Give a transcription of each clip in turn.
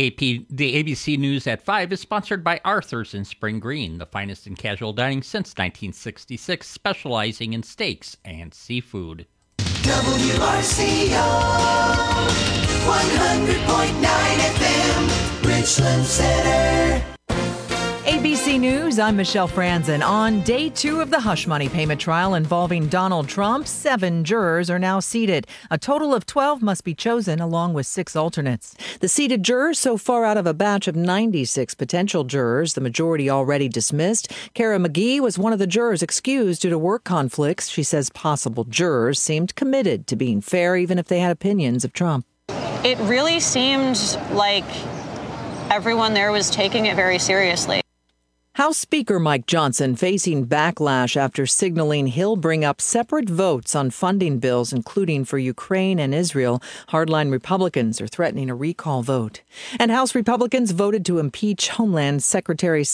The ABC News at 5 is sponsored by Arthur's in Spring Green, the finest in casual dining since 1966, specializing in steaks and seafood. WRCO 100.9 FM, Richland Center. ABC News, I'm Michelle Franzen. On day 2 of the hush money payment trial involving Donald Trump, 7 jurors are now seated. A total of 12 must be chosen, along with 6 alternates. The seated jurors so far out of a batch of 96 potential jurors, the majority already dismissed. Kara McGee was one of the jurors excused due to work conflicts. She says possible jurors seemed committed to being fair, even if they had opinions of Trump. It really seemed like everyone there was taking it very seriously. House Speaker Mike Johnson facing backlash after signaling he'll bring up separate votes on funding bills, including for Ukraine and Israel. Hardline Republicans are threatening a recall vote. And House Republicans voted to impeach Homeland Secretary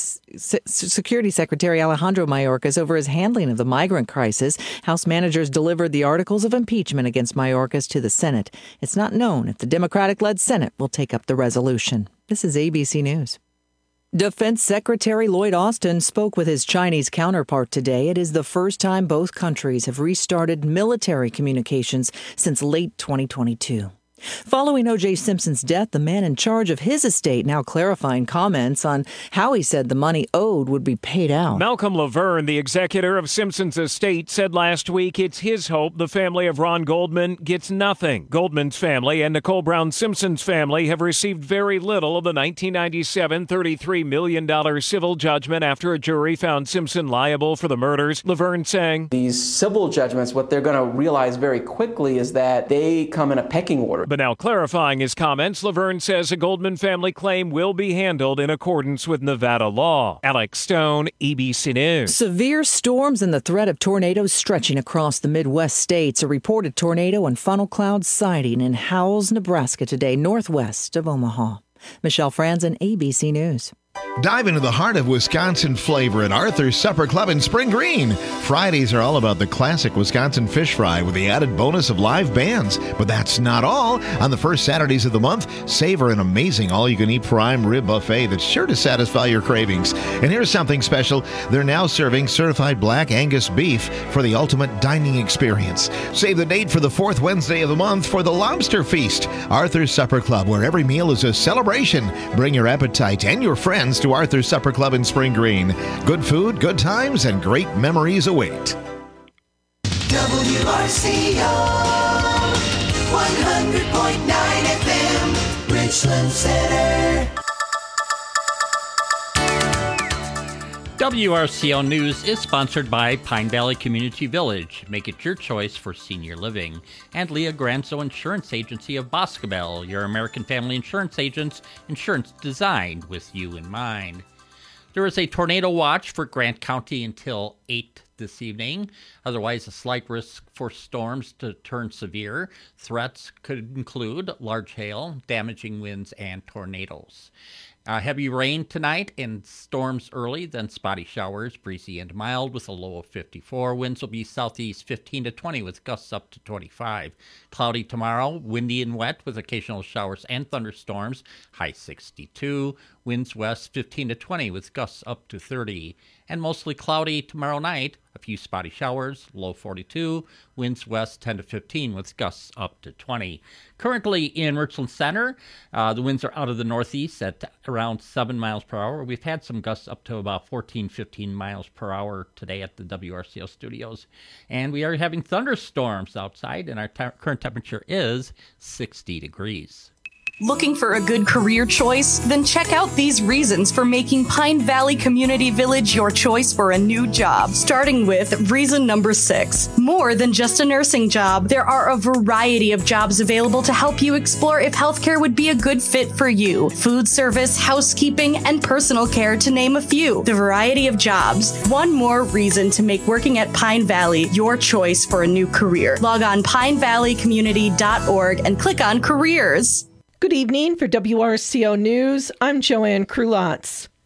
Alejandro Mayorkas over his handling of the migrant crisis. House managers delivered the articles of impeachment against Mayorkas to the Senate. It's not known if the Democratic-led Senate will take up the resolution. This is ABC News. Defense Secretary Lloyd Austin spoke with his Chinese counterpart today. It is the first time both countries have restarted military communications since late 2022. Following O.J. Simpson's death, the man in charge of his estate now clarifying comments on how he said the money owed would be paid out. Malcolm Laverne, the executor of Simpson's estate, said last week it's his hope the family of Ron Goldman gets nothing. Goldman's family and Nicole Brown Simpson's family have received very little of the 1997 $33 million civil judgment after a jury found Simpson liable for the murders. Laverne saying, these civil judgments, what they're going to realize very quickly is that they come in a pecking order. But now clarifying his comments, Laverne says a Goldman family claim will be handled in accordance with Nevada law. Alex Stone, ABC News. Severe storms and the threat of tornadoes stretching across the Midwest states. A reported tornado and funnel cloud sighting in Howells, Nebraska today, northwest of Omaha. Michelle Franzen, ABC News. Dive into the heart of Wisconsin flavor at Arthur's Supper Club in Spring Green. Fridays are all about the classic Wisconsin fish fry with the added bonus of live bands. But that's not all. On the first Saturdays of the month, savor an amazing all-you-can-eat prime rib buffet that's sure to satisfy your cravings. And here's something special. They're now serving certified black Angus beef for the ultimate dining experience. Save the date for the 4th Wednesday of the month for the Lobster Feast. Arthur's Supper Club, where every meal is a celebration. Bring your appetite and your friends to Arthur's Supper Club in Spring Green. Good food, good times, and great memories await. WRCO 100.9 FM, Richland Center. WRCO News is sponsored by Pine Valley Community Village. Make it your choice for senior living. And Leah Granzo Insurance Agency of Boscobel, your American Family Insurance agents, insurance designed with you in mind. There is a tornado watch for Grant County until 8 this evening. Otherwise, a slight risk for storms to turn severe. Threats could include large hail, damaging winds, and tornadoes. Heavy rain tonight and storms early, then spotty showers, breezy and mild with a low of 54. Winds will be southeast 15 to 20 with gusts up to 25. Cloudy tomorrow, windy and wet with occasional showers and thunderstorms, high 62. Winds west 15 to 20 with gusts up to 30. And mostly cloudy tomorrow night, a few spotty showers, low 42. Winds west 10 to 15 with gusts up to 20. Currently in Richland Center, the winds are out of the northeast at around 7 miles per hour. We've had some gusts up to about 14, 15 miles per hour today at the WRCO studios. And we are having thunderstorms outside, and our current temperature is 60 degrees. Looking for a good career choice? Then check out these reasons for making Pine Valley Community Village your choice for a new job. Starting with reason number 6. More than just a nursing job, there are a variety of jobs available to help you explore if healthcare would be a good fit for you. Food service, housekeeping, and personal care, to name a few. The variety of jobs. One more reason to make working at Pine Valley your choice for a new career. Log on pinevalleycommunity.org and click on careers. Good evening. For WRCO News, I'm Joanne Krulotz.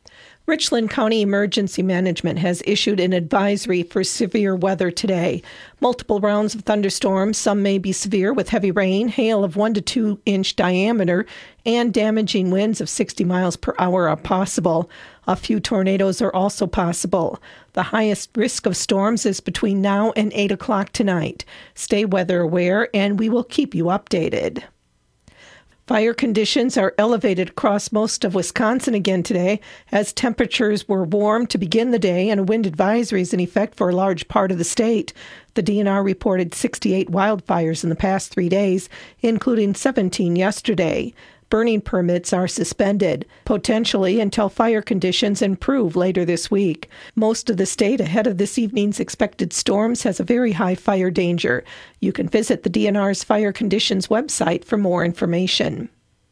Richland County Emergency Management has issued an advisory for severe weather today. Multiple rounds of thunderstorms, some may be severe with heavy rain, hail of 1 to 2 inch diameter, and damaging winds of 60 miles per hour are possible. A few tornadoes are also possible. The highest risk of storms is between now and 8 o'clock tonight. Stay weather aware, and we will keep you updated. Fire conditions are elevated across most of Wisconsin again today as temperatures were warm to begin the day and a wind advisory is in effect for a large part of the state. The DNR reported 68 wildfires in the past 3 days, including 17 yesterday. Burning permits are suspended, potentially until fire conditions improve later this week. Most of the state ahead of this evening's expected storms has a very high fire danger. You can visit the DNR's fire conditions website for more information.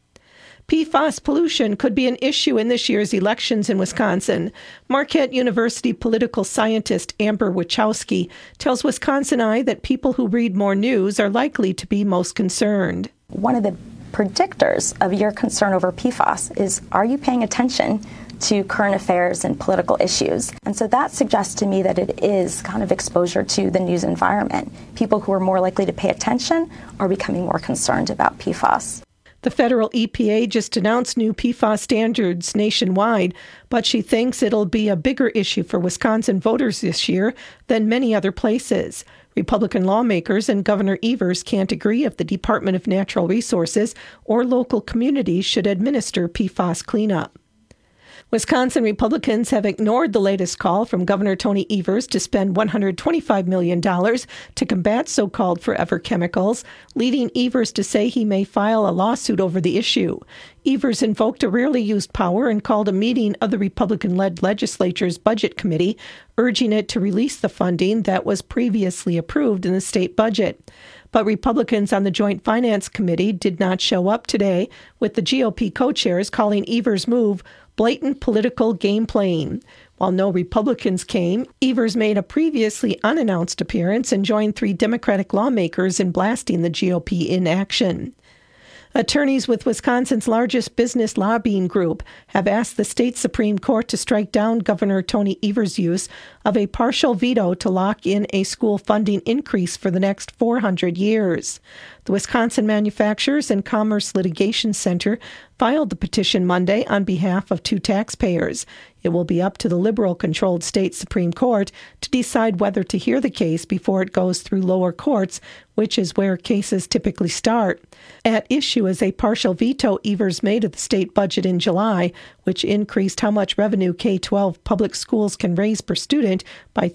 PFAS pollution could be an issue in this year's elections in Wisconsin. Marquette University political scientist Amber Wachowski tells Wisconsin Eye that people who read more news are likely to be most concerned. One of the predictors of your concern over PFAS is, are you paying attention to current affairs and political issues? And so that suggests to me that it is kind of exposure to the news environment. People who are more likely to pay attention are becoming more concerned about PFAS. The federal EPA just announced new PFAS standards nationwide, but she thinks it'll be a bigger issue for Wisconsin voters this year than many other places. Republican lawmakers and Governor Evers can't agree if the Department of Natural Resources or local communities should administer PFAS cleanup. Wisconsin Republicans have ignored the latest call from Governor Tony Evers to spend $125 million to combat so-called forever chemicals, leading Evers to say he may file a lawsuit over the issue. Evers invoked a rarely used power and called a meeting of the Republican-led legislature's Budget Committee, urging it to release the funding that was previously approved in the state budget. But Republicans on the Joint Finance Committee did not show up today, with the GOP co-chairs calling Evers' move blatant political game playing. While no Republicans came, Evers made a previously unannounced appearance and joined 3 Democratic lawmakers in blasting the GOP in action. Attorneys with Wisconsin's largest business lobbying group have asked the state Supreme Court to strike down Governor Tony Evers' use of a partial veto to lock in a school funding increase for the next 400 years. The Wisconsin Manufacturers and Commerce Litigation Center filed the petition Monday on behalf of 2 taxpayers. It will be up to the Liberal-controlled state Supreme Court to decide whether to hear the case before it goes through lower courts, which is where cases typically start. At issue is a partial veto Evers made of the state budget in July, which increased how much revenue K-12 public schools can raise per student by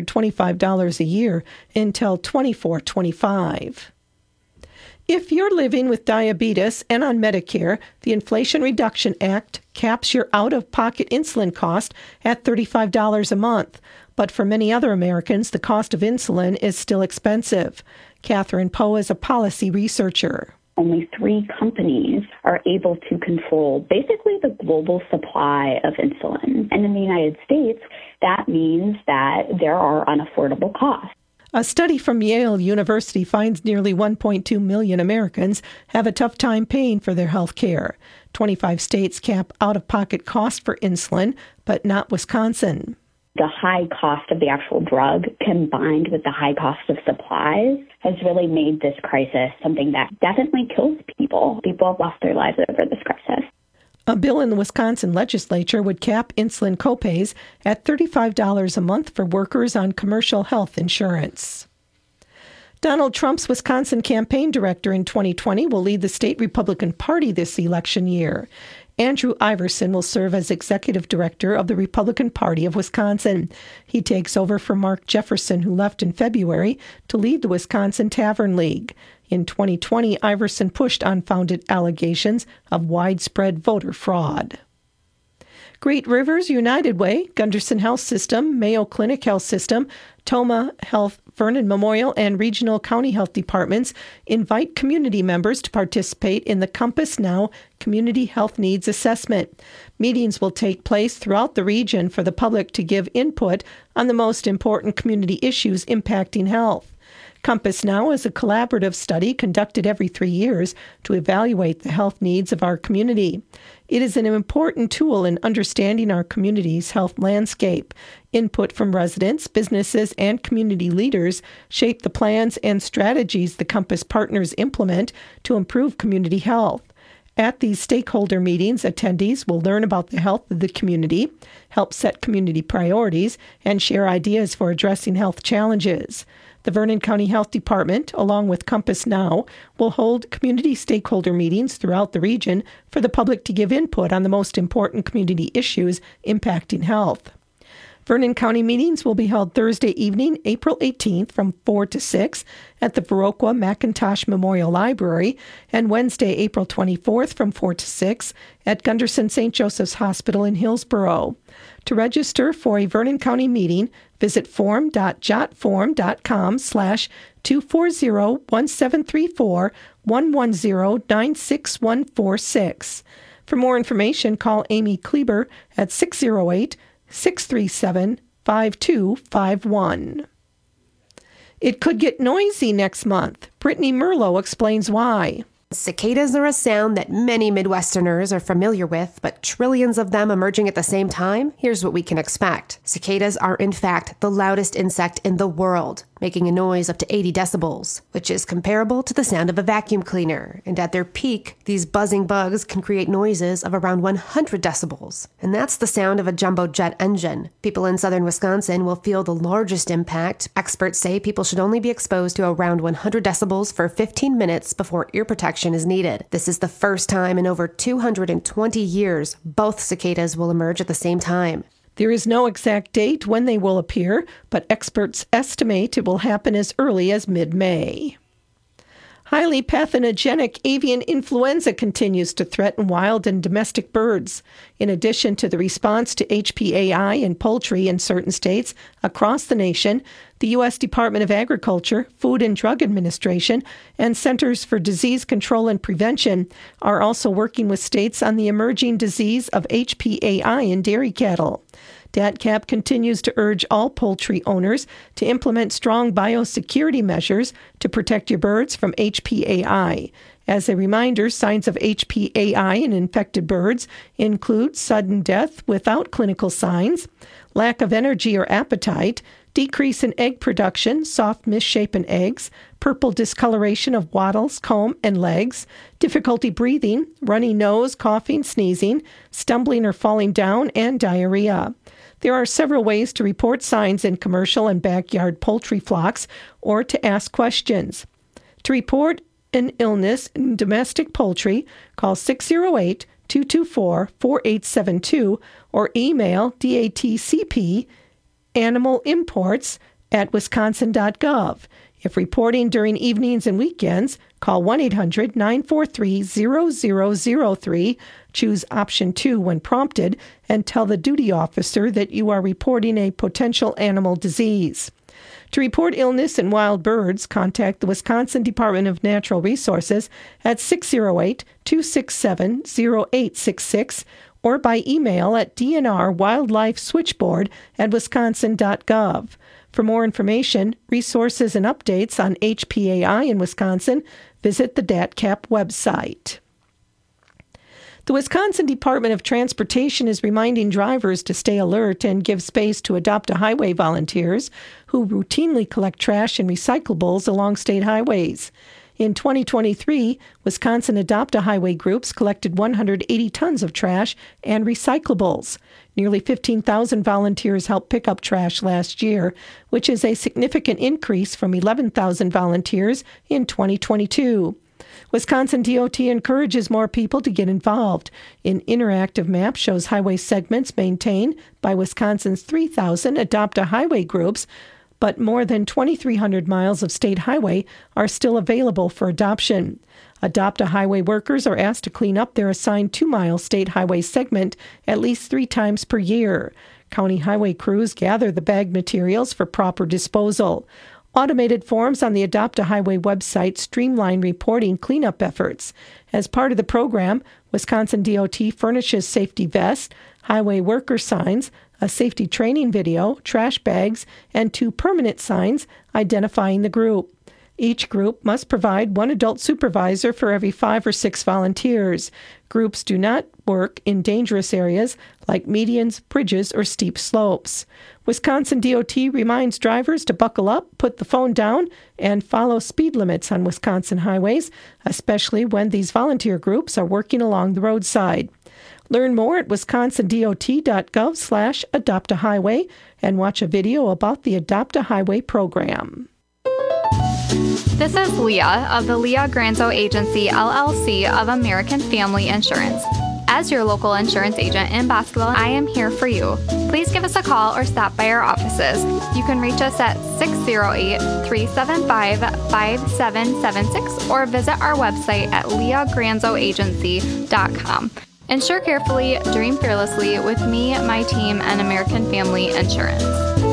$325 a year until 24-25. If you're living with diabetes and on Medicare, the Inflation Reduction Act caps your out-of-pocket insulin cost at $35 a month. But for many other Americans, the cost of insulin is still expensive. Catherine Poe is a policy researcher. Only 3 companies are able to control basically the global supply of insulin. And in the United States, that means that there are unaffordable costs. A study from Yale University finds nearly 1.2 million Americans have a tough time paying for their health care. 25 states cap out-of-pocket costs for insulin, but not Wisconsin. The high cost of the actual drug combined with the high cost of supplies has really made this crisis something that definitely kills people. People have lost their lives over this crisis. A bill in the Wisconsin legislature would cap insulin copays at $35 a month for workers on commercial health insurance. Donald Trump's Wisconsin campaign director in 2020 will lead the state Republican Party this election year. Andrew Iverson will serve as executive director of the Republican Party of Wisconsin. He takes over from Mark Jefferson, who left in February to lead the Wisconsin Tavern League. In 2020, Iverson pushed unfounded allegations of widespread voter fraud. Great Rivers United Way, Gunderson Health System, Mayo Clinic Health System, Toma Health, Vernon Memorial, and regional county health departments invite community members to participate in the Compass Now Community Health Needs Assessment. Meetings will take place throughout the region for the public to give input on the most important community issues impacting health. Compass Now is a collaborative study conducted every 3 years to evaluate the health needs of our community. It is an important tool in understanding our community's health landscape. Input from residents, businesses, and community leaders shape the plans and strategies the Compass partners implement to improve community health. At these stakeholder meetings, attendees will learn about the health of the community, help set community priorities, and share ideas for addressing health challenges. The Vernon County Health Department, along with Compass Now, will hold community stakeholder meetings throughout the region for the public to give input on the most important community issues impacting health. Vernon County meetings will be held Thursday evening, April 18th from 4 to 6 at the Viroqua McIntosh Memorial Library and Wednesday, April 24th from 4 to 6 at Gunderson St. Joseph's Hospital in Hillsborough. To register for a Vernon County meeting, visit form.jotform.com/240-1734-110-96146. For more information, call Amy Kleber at 608-637-5251. It could get noisy next month. Brittany Merlo explains why. Cicadas are a sound that many Midwesterners are familiar with, but trillions of them emerging at the same time? Here's what we can expect. Cicadas are, in fact, the loudest insect in the world, making a noise up to 80 decibels, which is comparable to the sound of a vacuum cleaner. And at their peak, these buzzing bugs can create noises of around 100 decibels. And that's the sound of a jumbo jet engine. People in southern Wisconsin will feel the largest impact. Experts say people should only be exposed to around 100 decibels for 15 minutes before ear protection is needed. This is the first time in over 220 years both cicadas will emerge at the same time. There is no exact date when they will appear, but experts estimate it will happen as early as mid-May. Highly pathogenic avian influenza continues to threaten wild and domestic birds. In addition to the response to HPAI in poultry in certain states across the nation, the U.S. Department of Agriculture, Food and Drug Administration, and Centers for Disease Control and Prevention are also working with states on the emerging disease of HPAI in dairy cattle. DATCAP continues to urge all poultry owners to implement strong biosecurity measures to protect your birds from HPAI. As a reminder, signs of HPAI in infected birds include sudden death without clinical signs, lack of energy or appetite, decrease in egg production, soft misshapen eggs, purple discoloration of wattles, comb, and legs, difficulty breathing, runny nose, coughing, sneezing, stumbling or falling down, and diarrhea. There are several ways to report signs in commercial and backyard poultry flocks or to ask questions. To report an illness in domestic poultry, call 608-224-4872 or email DATCP animalimports@wisconsin.gov. If reporting during evenings and weekends, call 1-800-943-0003, choose option 2 when prompted, and tell the duty officer that you are reporting a potential animal disease. To report illness in wild birds, contact the Wisconsin Department of Natural Resources at 608-267-0866 or by email at dnrwildlifeswitchboard@wisconsin.gov. For more information, resources, and updates on HPAI in Wisconsin, visit the DATCAP website. The Wisconsin Department of Transportation is reminding drivers to stay alert and give space to Adopt-A-Highway volunteers who routinely collect trash and recyclables along state highways. In 2023, Wisconsin Adopt-A-Highway groups collected 180 tons of trash and recyclables. Nearly 15,000 volunteers helped pick up trash last year, which is a significant increase from 11,000 volunteers in 2022. Wisconsin DOT encourages more people to get involved. An interactive map shows highway segments maintained by Wisconsin's 3,000 Adopt-A-Highway groups, but more than 2,300 miles of state highway are still available for adoption. Adopt-A-Highway workers are asked to clean up their assigned 2-mile state highway segment at least 3 times per year. County highway crews gather the bagged materials for proper disposal. Automated forms on the Adopt-A-Highway website streamline reporting cleanup efforts. As part of the program, Wisconsin DOT furnishes safety vests, highway worker signs, a safety training video, trash bags, and 2 permanent signs identifying the group. Each group must provide one adult supervisor for every 5 or 6 volunteers. Groups do not work in dangerous areas like medians, bridges, or steep slopes. Wisconsin DOT reminds drivers to buckle up, put the phone down, and follow speed limits on Wisconsin highways, especially when these volunteer groups are working along the roadside. Learn more at wisconsindot.gov/adopt-a-highway and watch a video about the Adopt a Highway program. This is Leah of the Leah Granzo Agency, LLC of American Family Insurance. As your local insurance agent in Boscoville, I am here for you. Please give us a call or stop by our offices. You can reach us at 608-375-5776 or visit our website at leahgranzoagency.com. Insure carefully, dream fearlessly with me, my team, and American Family Insurance.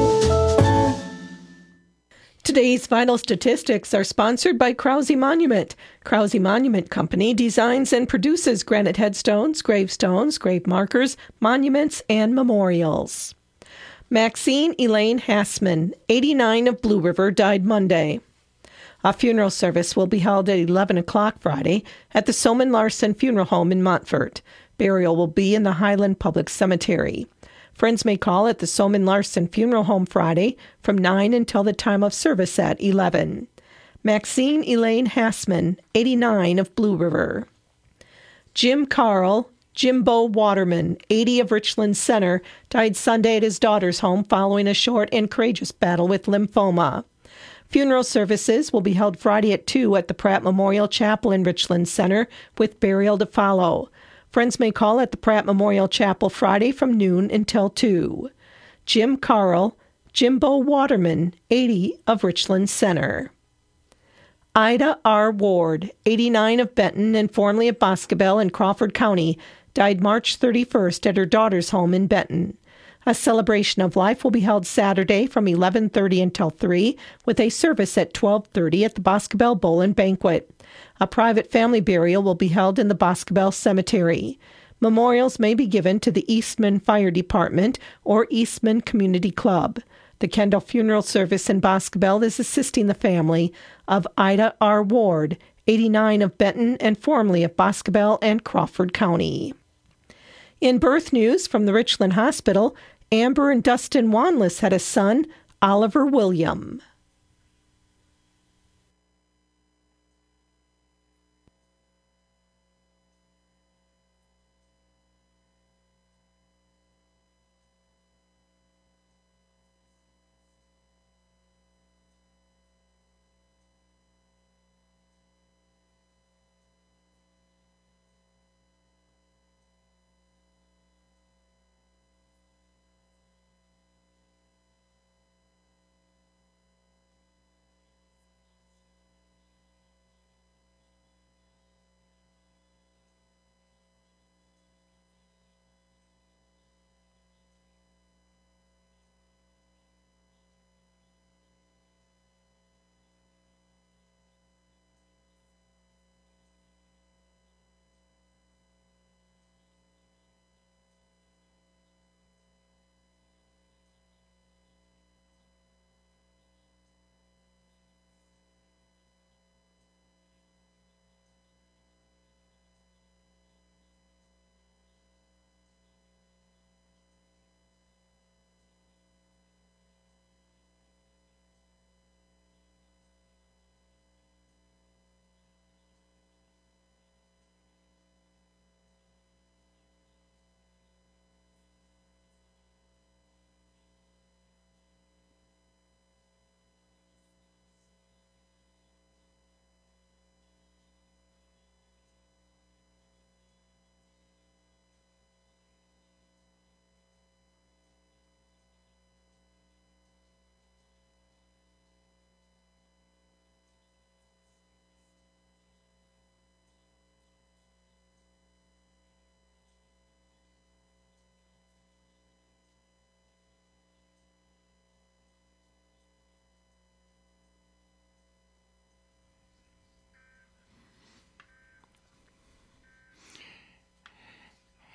Today's vital statistics are sponsored by Krause Monument. Krause Monument Company designs and produces granite headstones, gravestones, grave markers, monuments, and memorials. Maxine Elaine Hassman, 89 of Blue River, died Monday. A funeral service will be held at 11 o'clock Friday at the Soman Larson Funeral Home in Montfort. Burial will be in the Highland Public Cemetery. Friends may call at the Soman Larson Funeral Home Friday from 9 until the time of service at 11. Maxine Elaine Hassman, 89 of Blue River. Jim Carl, Jimbo Waterman, 80 of Richland Center, died Sunday at his daughter's home following a short and courageous battle with lymphoma. Funeral services will be held Friday at 2 at the Pratt Memorial Chapel in Richland Center, with burial to follow. Friends may call at the Pratt Memorial Chapel Friday from noon until 2. Jim Carl, Jimbo Waterman, 80 of Richland Center. Ida R. Ward, 89 of Benton and formerly of Boscobel in Crawford County, died March 31st at her daughter's home in Benton. A celebration of life will be held Saturday from 11:30 until 3, with a service at 12:30 at the Boscobel Bowl and Banquet. A private family burial will be held in the Boscobel Cemetery. Memorials may be given to the Eastman Fire Department or Eastman Community Club. The Kendall Funeral Service in Boscobel is assisting the family of Ida R. Ward, 89 of Benton and formerly of Boscobel and Crawford County. In birth news from the Richland Hospital, Amber and Dustin Wanless had a son, Oliver William.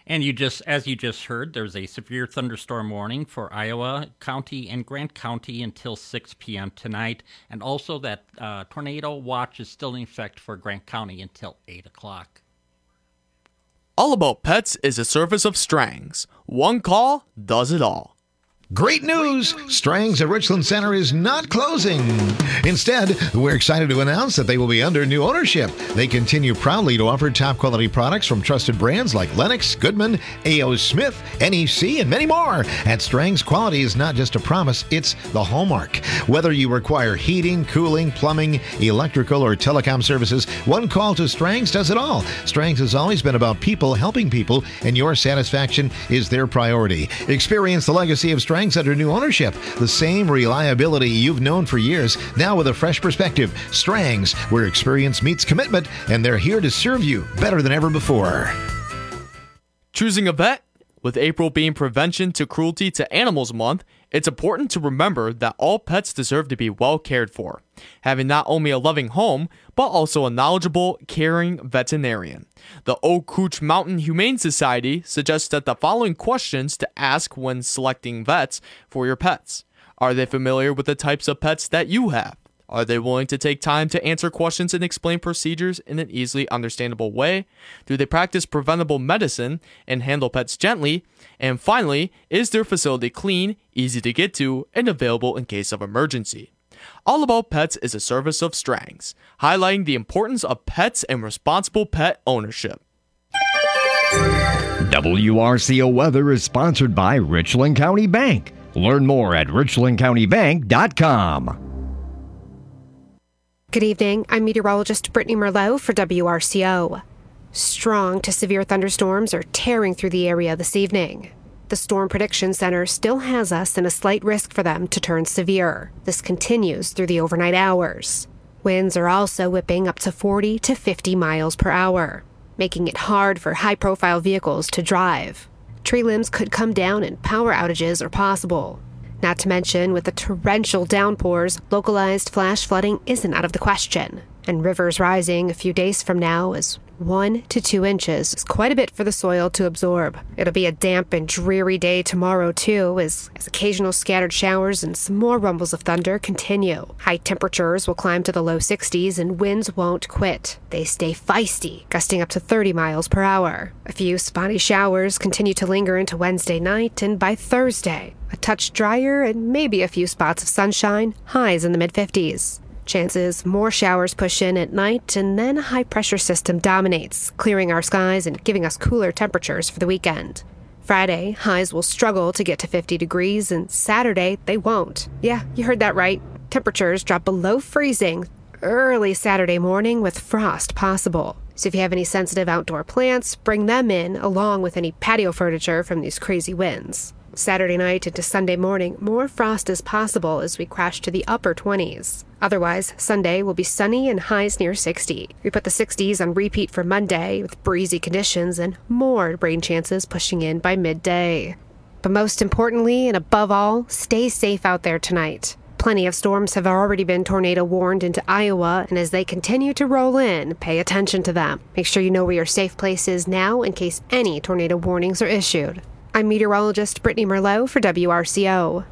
And as you just heard, there's a severe thunderstorm warning for Iowa County and Grant County until 6 p.m. tonight. And also that tornado watch is still in effect for Grant County until 8 o'clock. All About Pets is a service of Strangs. One call does it all. Great news! Strang's at Richland Center is not closing. Instead, we're excited to announce that they will be under new ownership. They continue proudly to offer top-quality products from trusted brands like Lennox, Goodman, A.O. Smith, NEC, and many more. At Strang's, quality is not just a promise, it's the hallmark. Whether you require heating, cooling, plumbing, electrical, or telecom services, one call to Strang's does it all. Strang's has always been about people helping people, and your satisfaction is their priority. Experience the legacy of Strang's under new ownership. The same reliability you've known for years, now with a fresh perspective. Strang's, where experience meets commitment, and they're here to serve you better than ever before. Choosing a vet? With April being Prevention to Cruelty to Animals Month, it's important to remember that all pets deserve to be well cared for, having not only a loving home, but also a knowledgeable, caring veterinarian. The Oak Couch Mountain Humane Society suggests that the following questions to ask when selecting vets for your pets. Are they familiar with the types of pets that you have? Are they willing to take time to answer questions and explain procedures in an easily understandable way? Do they practice preventable medicine and handle pets gently? And finally, is their facility clean, easy to get to, and available in case of emergency? All About Pets is a service of Strangs, highlighting the importance of pets and responsible pet ownership. WRCO Weather is sponsored by Richland County Bank. Learn more at richlandcountybank.com. Good evening. I'm meteorologist Brittany Merlot for WRCO. Strong to severe thunderstorms are tearing through the area this evening. The Storm Prediction Center still has us in a slight risk for them to turn severe. This continues through the overnight hours. Winds are also whipping up to 40 to 50 miles per hour, making it hard for high-profile vehicles to drive. Tree limbs could come down and power outages are possible. Not to mention, with the torrential downpours, localized flash flooding isn't out of the question. And rivers rising a few days from now is 1 to 2 inches is quite a bit for the soil to absorb. It'll be a damp and dreary day tomorrow, too, as occasional scattered showers and some more rumbles of thunder continue. High temperatures will climb to the low 60s and winds won't quit. They stay feisty, gusting up to 30 miles per hour. A few spotty showers continue to linger into Wednesday night, and by Thursday, a touch drier and maybe a few spots of sunshine, highs in the mid-50s. Chances more showers push in at night, and then a high-pressure system dominates, clearing our skies and giving us cooler temperatures for the weekend. Friday, highs will struggle to get to 50 degrees, and Saturday, they won't. Yeah, you heard that right. Temperatures drop below freezing early Saturday morning with frost possible. So if you have any sensitive outdoor plants, bring them in along with any patio furniture from these crazy winds. Saturday night into Sunday morning, more frost is possible as we crash to the upper 20s. Otherwise, Sunday will be sunny and highs near 60. We put the 60s on repeat for Monday with breezy conditions and more rain chances pushing in by midday. But most importantly and above all, stay safe out there tonight. Plenty of storms have already been tornado warned into Iowa, and as they continue to roll in, pay attention to them. Make sure you know where your safe place is now in case any tornado warnings are issued. I'm meteorologist Brittany Merlot for WRCO.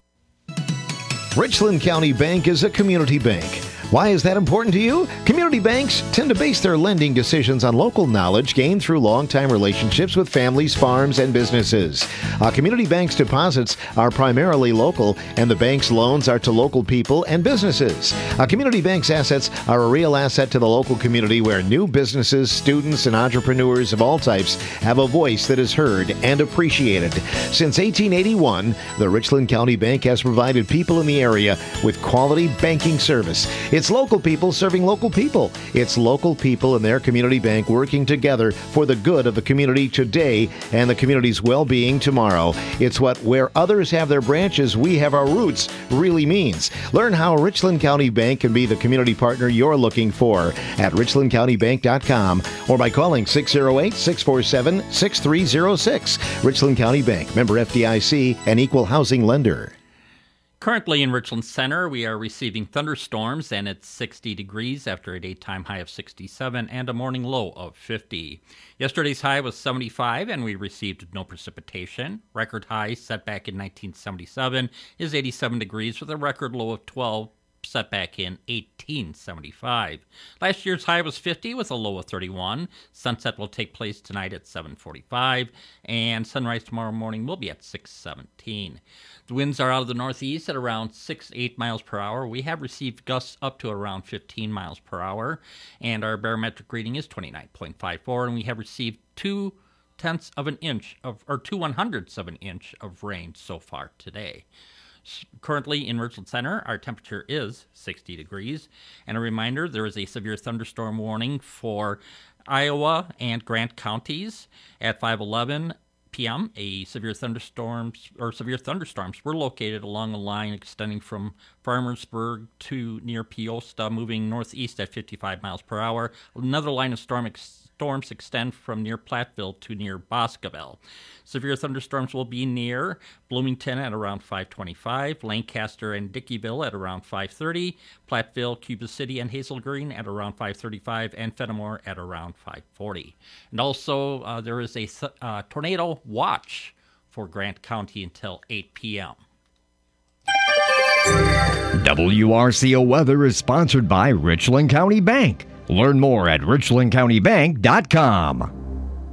Richland County Bank is a community bank. Why is that important to you? Community banks tend to base their lending decisions on local knowledge gained through long-time relationships with families, farms, and businesses. Community bank's deposits are primarily local, and the bank's loans are to local people and businesses. Community bank's assets are a real asset to the local community where new businesses, students, and entrepreneurs of all types have a voice that is heard and appreciated. Since 1881, the Richland County Bank has provided people in the area with quality banking service. It's local people serving local people. It's local people and their community bank working together for the good of the community today and the community's well-being tomorrow. It's what where others have their branches, we have our roots really means. Learn how Richland County Bank can be the community partner you're looking for at richlandcountybank.com or by calling 608-647-6306. Richland County Bank, member FDIC, and equal housing lender. Currently in Richland Center, we are receiving thunderstorms, and it's 60 degrees after a daytime high of 67 and a morning low of 50. Yesterday's high was 75, and we received no precipitation. Record high set back in 1977 is 87 degrees with a record low of 12 set back in 1875. Last year's high was 50 with a low of 31. Sunset will take place tonight at 7:45, and sunrise tomorrow morning will be at 6:17. The winds are out of the northeast at around 6 to 8 miles per hour. We have received gusts up to around 15 miles per hour, and our barometric reading is 29.54, and we have received 2/10 of an inch of, or 2/100ths of an inch of rain so far today. Currently in Richland Center, our temperature is 60 degrees. And a reminder, there is a severe thunderstorm warning for Iowa and Grant counties at 5:11 p.m. Severe thunderstorms were located along a line extending from Farmersburg to near Peosta, moving northeast at 55 miles per hour. Another line of storms extend from near Platteville to near Boscoville. Severe thunderstorms will be near Bloomington at around 5:25, Lancaster and Dickeyville at around 5:30, Platteville, Cuba City, and Hazel Green at around 5:35, and Fenimore at around 5:40. And also, there is a tornado watch for Grant County until 8 p.m. WRCO Weather is sponsored by Richland County Bank. Learn more at richlandcountybank.com.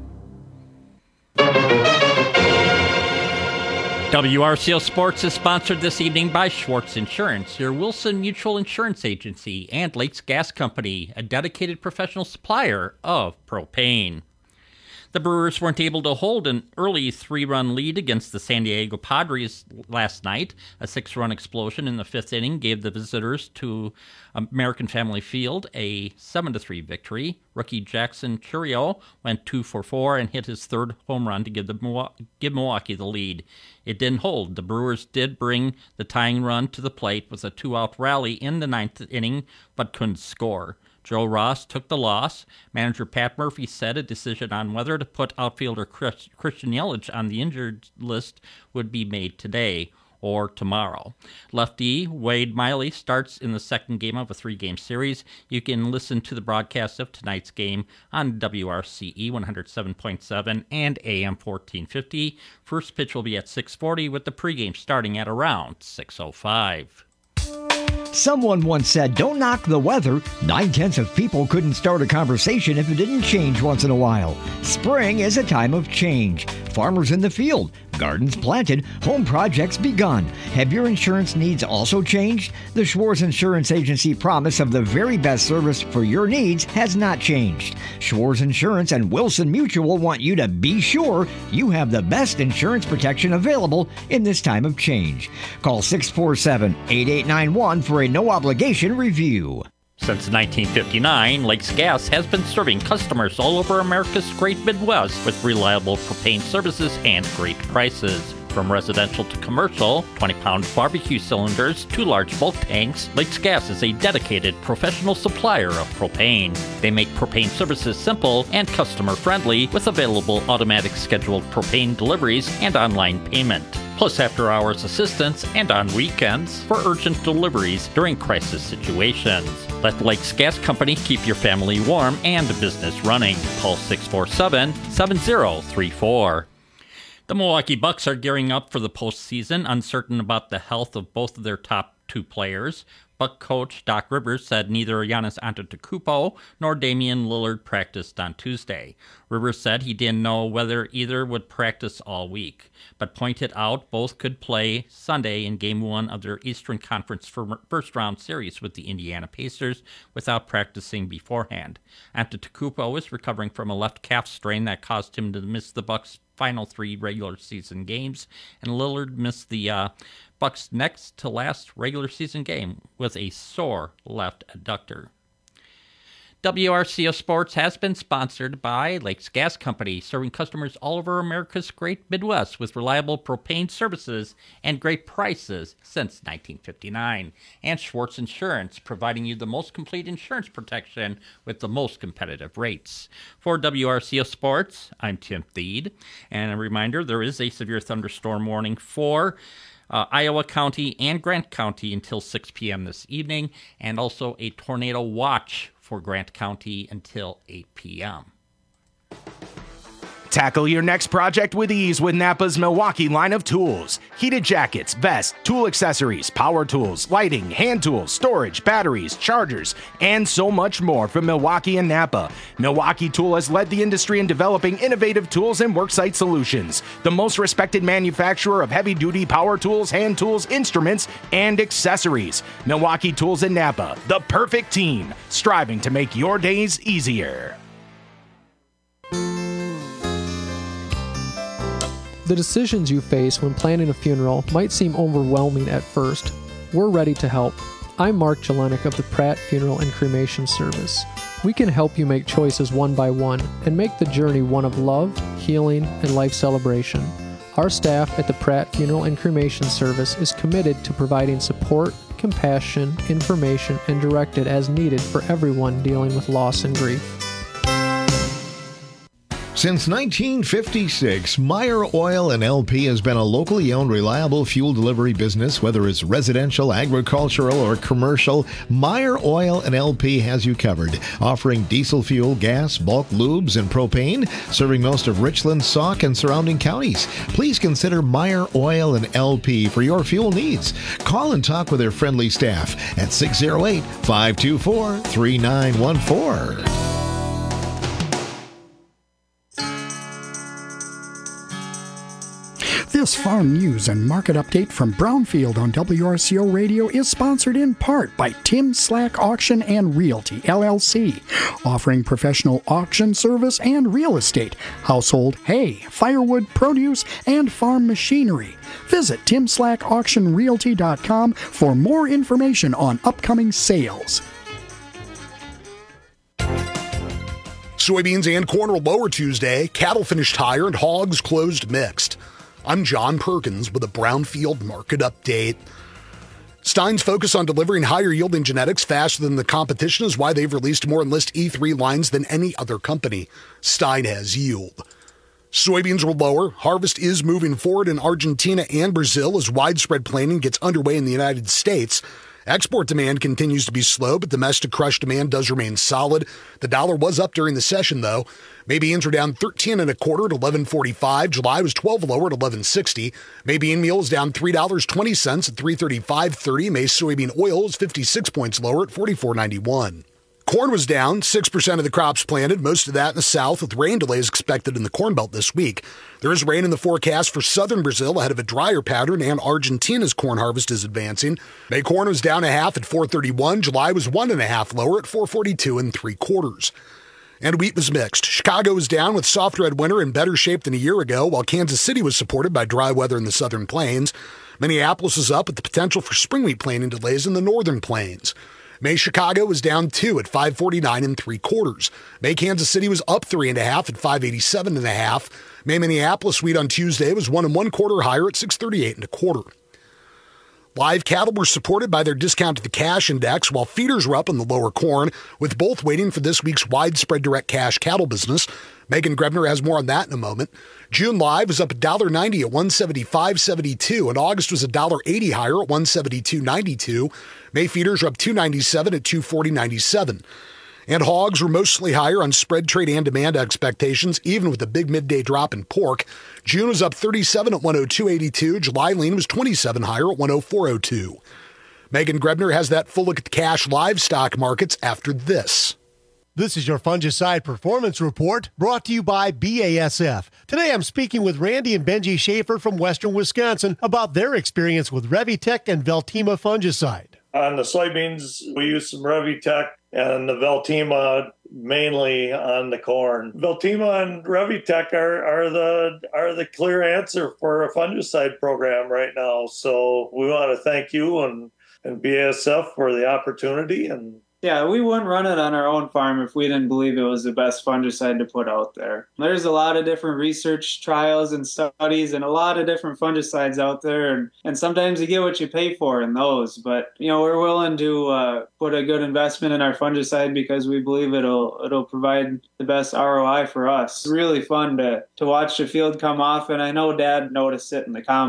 WRCO Sports is sponsored this evening by Schwartz Insurance, your Wilson Mutual Insurance Agency, and Lakes Gas Company, a dedicated professional supplier of propane. The Brewers weren't able to hold an early 3-run lead against the San Diego Padres last night. A 6-run explosion in the 5th inning gave the visitors to American Family Field a 7-3 victory. Rookie Jackson Chourio went 2 for 4 and hit his 3rd home run to give Milwaukee the lead. It didn't hold. The Brewers did bring the tying run to the plate with a 2-out rally in the 9th inning, but couldn't score. Joe Ross took the loss. Manager Pat Murphy said a decision on whether to put outfielder Christian Yelich on the injured list would be made today or tomorrow. Lefty Wade Miley starts in the 2nd game of a 3-game series. You can listen to the broadcast of tonight's game on WRCE 107.7 and AM 1450. First pitch will be at 6:40 with the pregame starting at around 6:05. Someone once said, don't knock the weather. 9/10 of people couldn't start a conversation if it didn't change once in a while. Spring is a time of change. Farmers in the field, gardens planted, home projects begun. Have your insurance needs also changed? The Schwartz Insurance Agency promise of the very best service for your needs has not changed. Schwartz Insurance and Wilson Mutual want you to be sure you have the best insurance protection available in this time of change. Call 647-8891 for a no-obligation review. Since 1959, Lakes Gas has been serving customers all over America's great Midwest with reliable propane services and great prices. From residential to commercial, 20-pound barbecue cylinders to large bulk tanks, Lakes Gas is a dedicated professional supplier of propane. They make propane services simple and customer-friendly with available automatic scheduled propane deliveries and online payment, plus after-hours assistance and on weekends for urgent deliveries during crisis situations. Let Lakes Gas Company keep your family warm and business running. Call 647-7034. The Milwaukee Bucks are gearing up for the postseason, uncertain about the health of both of their top 2 players. Buck coach Doc Rivers said neither Giannis Antetokounmpo nor Damian Lillard practiced on Tuesday. Rivers said he didn't know whether either would practice all week, but pointed out both could play Sunday in Game 1 of their Eastern Conference first-round series with the Indiana Pacers without practicing beforehand. Antetokounmpo is recovering from a left calf strain that caused him to miss the Bucks' final 3 regular season games, and Lillard missed the Bucks' next to last regular season game with a sore left adductor. WRCO Sports has been sponsored by Lakes Gas Company, serving customers all over America's great Midwest with reliable propane services and great prices since 1959. And Schwartz Insurance, providing you the most complete insurance protection with the most competitive rates. For WRCO Sports, I'm Tim Thede. And a reminder, there is a severe thunderstorm warning for Iowa County and Grant County until 6 p.m. this evening, and also a tornado watch for Grant County until 8 p.m. Tackle your next project with ease with Napa's Milwaukee line of tools. Heated jackets, vests, tool accessories, power tools, lighting, hand tools, storage, batteries, chargers, and so much more from Milwaukee and Napa. Milwaukee Tool has led the industry in developing innovative tools and worksite solutions. The most respected manufacturer of heavy-duty power tools, hand tools, instruments, and accessories. Milwaukee Tools and Napa, the perfect team, striving to make your days easier. The decisions you face when planning a funeral might seem overwhelming at first. We're ready to help. I'm Mark Jelenik of the Pratt Funeral and Cremation Service. We can help you make choices one by one and make the journey one of love, healing, and life celebration. Our staff at the Pratt Funeral and Cremation Service is committed to providing support, compassion, information, and directed as needed for everyone dealing with loss and grief. Since 1956, Meyer Oil & LP has been a locally owned, reliable fuel delivery business. Whether it's residential, agricultural, or commercial, Meyer Oil & LP has you covered. Offering diesel fuel, gas, bulk lubes, and propane, serving most of Richland, Sauk, and surrounding counties. Please consider Meyer Oil & LP for your fuel needs. Call and talk with their friendly staff at 608-524-3914. This farm news and market update from Brownfield on WRCO Radio is sponsored in part by Tim Slack Auction and Realty, LLC, offering professional auction service and real estate, household, hay, firewood, produce, and farm machinery. Visit TimSlackAuctionRealty.com for more information on upcoming sales. Soybeans and corn were lower Tuesday. Cattle finished higher and hogs closed mixed. I'm John Perkins with a Brownfield market update. Stein's focus on delivering higher yielding genetics faster than the competition is why they've released more Enlist E3 lines than any other company. Stein has yield. Soybeans were lower. Harvest is moving forward in Argentina and Brazil as widespread planting gets underway in the United States. Export demand continues to be slow, but domestic crush demand does remain solid. The dollar was up during the session, though. May beans are down 13 1/4 at 11.45. July was 12 lower at 11.60. May bean meal is down $3.20 at 335.30. May soybean oil is 56 points lower at 44.91. Corn was down, 6% of the crops planted, most of that in the south, with rain delays expected in the Corn Belt this week. There is rain in the forecast for southern Brazil ahead of a drier pattern, and Argentina's corn harvest is advancing. May corn was down 1/2 at 4.31. July was 1.5 lower at 4.42 3/4. And wheat was mixed. Chicago was down with soft red winter in better shape than a year ago, while Kansas City was supported by dry weather in the southern plains. Minneapolis is up with the potential for spring wheat planting delays in the northern plains. May Chicago was down 2 at 5.49 3/4. May Kansas City was up 3.5 at 5.87 1/2. May Minneapolis wheat on Tuesday was 1 1/4 higher at 6.38 1/4. Live cattle were supported by their discount to the cash index, while feeders were up in the lower corn, with both waiting for this week's widespread direct cash cattle business. Megan Grebner has more on that in a moment. June live was up $1.90 at 175.72, and August was $1.80 higher at 172.92. May feeders are up $2.97 at 240.97. And hogs were mostly higher on spread trade and demand expectations, even with a big midday drop in pork. June was up 37 at 102.82. July lean was 27 higher at 104.02. Megan Grebner has that full look at the cash livestock markets after this. This is your Fungicide Performance Report, brought to you by BASF. Today I'm speaking with Randy and Benji Schaefer from Western Wisconsin about their experience with Revitec and Veltima fungicide. On the soybeans, we use some Revitec and the Veltima mainly on the corn. Veltima and Revitec are the clear answer for a fungicide program right now. So we want to thank you and BASF for the opportunity. And yeah, we wouldn't run it on our own farm if we didn't believe it was the best fungicide to put out there. There's a lot of different research trials and studies and a lot of different fungicides out there, and sometimes you get what you pay for in those. But, we're willing to put a good investment in our fungicide because we believe it'll provide the best ROI for us. It's really fun to watch the field come off, and I know Dad noticed it in the combine.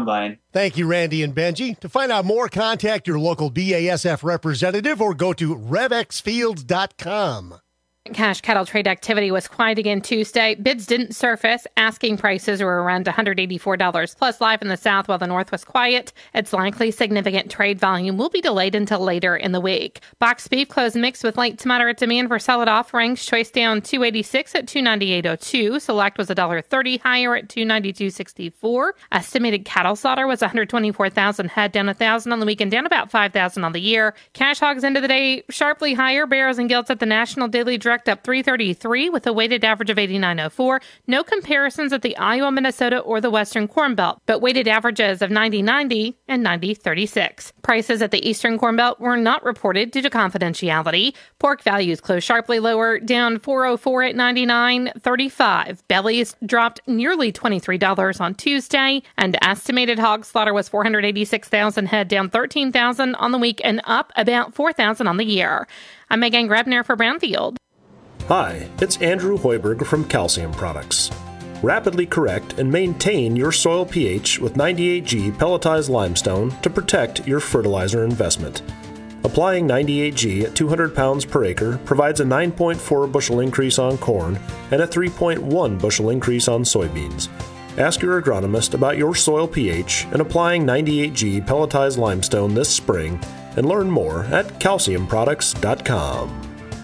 Thank you, Randy and Benji. To find out more, contact your local BASF representative or go to revexfields.com. Cash cattle trade activity was quiet again Tuesday. Bids didn't surface. Asking prices were around $184 plus live in the south while the north was quiet. It's likely significant trade volume will be delayed until later in the week. Boxed beef closed mixed with light to moderate demand for solid offerings. Choice down $2.86 at $298.02. Select was $1.30 higher at $292.64. Estimated cattle slaughter was 124,000 head, down 1,000 on the week and down about 5,000 on the year. Cash hogs into the day sharply higher. Barrows and gilts at the National Daily Direct up 333 with a weighted average of 89.04. No comparisons at the Iowa, Minnesota, or the Western Corn Belt, but weighted averages of 90.90 and 90.36. Prices at the Eastern Corn Belt were not reported due to confidentiality. Pork values closed sharply lower, down $4.04 at 99.35. Bellies dropped nearly $23 on Tuesday, and estimated hog slaughter was 486,000 head, down 13,000 on the week and up about 4,000 on the year. I'm Megan Grebner for Brownfield. Hi, it's Andrew Hoiberg from Calcium Products. Rapidly correct and maintain your soil pH with 98G pelletized limestone to protect your fertilizer investment. Applying 98G at 200 pounds per acre provides a 9.4 bushel increase on corn and a 3.1 bushel increase on soybeans. Ask your agronomist about your soil pH and applying 98G pelletized limestone this spring and learn more at calciumproducts.com.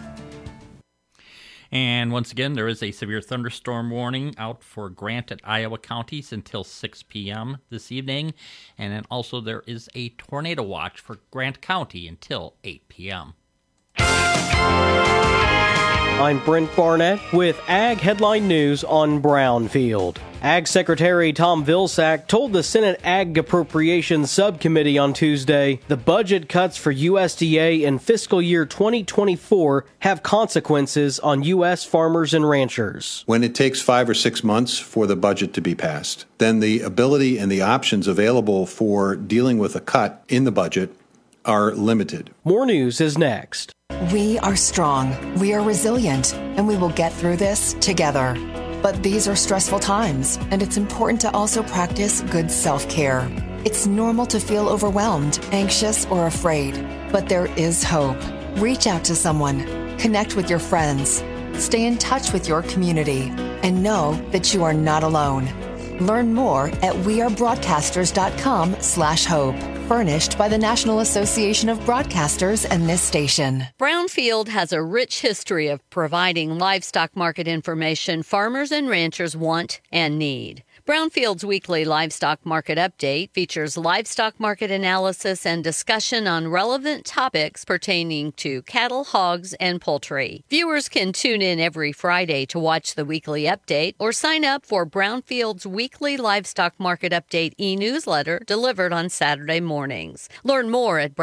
And once again, there is a severe thunderstorm warning out for Grant at Iowa counties until 6 p.m. this evening. And then also there is a tornado watch for Grant County until 8 p.m. I'm Brent Barnett with Ag Headline News on Brownfield. Ag Secretary Tom Vilsack told the Senate Ag Appropriations Subcommittee on Tuesday the budget cuts for USDA in fiscal year 2024 have consequences on U.S. farmers and ranchers. When it takes 5 or 6 months for the budget to be passed, then the ability and the options available for dealing with a cut in the budget are limited. More news is next. We are strong, we are resilient, and we will get through this together. But these are stressful times, and it's important to also practice good self-care. It's normal to feel overwhelmed, anxious, or afraid, but there is hope. Reach out to someone, connect with your friends, stay in touch with your community, and know that you are not alone. Learn more at wearebroadcasters.com/hope. Furnished by the National Association of Broadcasters and this station. Brownfield has a rich history of providing livestock market information farmers and ranchers want and need. Brownfield's weekly livestock market update features livestock market analysis and discussion on relevant topics pertaining to cattle, hogs, and poultry. Viewers can tune in every Friday to watch the weekly update or sign up for Brownfield's weekly livestock market update e-newsletter delivered on Saturday mornings. Learn more at